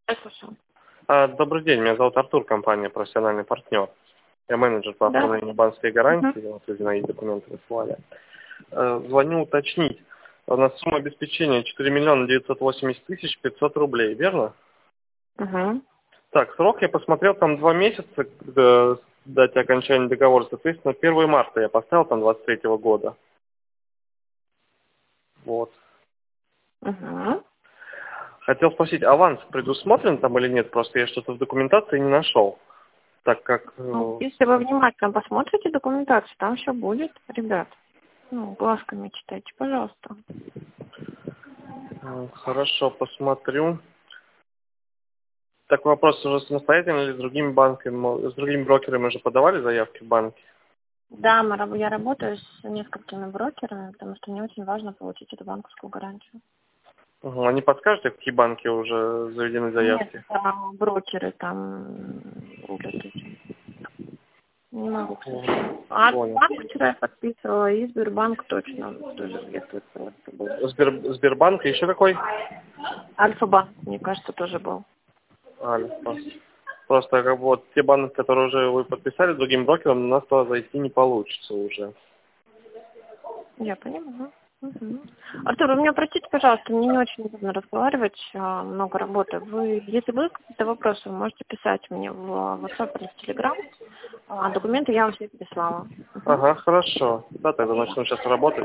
Я слушаю. Добрый день, меня зовут Артур, компания «Профессиональный партнер». Я менеджер по Да. оформлению банковской гарантии, вот вы мои документы высылали. Звоню уточнить. У нас сумма обеспечения 4 миллиона 980 тысяч 500 рублей, верно? Угу. Так, срок я посмотрел, там 2 месяца к дате окончания договора, соответственно, 1 марта я поставил, там 23-го года. Вот. Угу. Хотел спросить, аванс предусмотрен там или нет? Просто я что-то в документации не нашел. Так как... Ну, если вы внимательно посмотрите документацию, там все будет, ребят. Ну, глазками читайте, пожалуйста. Хорошо, посмотрю. Так вопрос уже самостоятельно или с другими банками, с другими брокерами уже подавали заявки в банки? Да, я работаю с несколькими брокерами, потому что мне очень важно получить эту банковскую гарантию. Угу. А не подскажете, в какие банки уже заведены Нет, заявки? там брокеры там рулят этим. Не могу, к сожалению. А Понял. банк вчера я подписывала, и Сбербанк точно тоже где-то был. Сбербанк и еще какой? Альфа-банк, мне кажется, тоже был. Альфа. Просто как бы вот те банки, которые уже вы подписали другим брокерам, у нас туда зайти не получится уже. Я понимаю. Мгм. Артур, вы меня простите, пожалуйста, мне не очень удобно разговаривать, много работы. Если будут какие-то вопросы, вы можете писать мне в WhatsApp или в Telegram. Документы я вам все переслала. Мгм. Ага, хорошо. Да, тогда начну сейчас работать.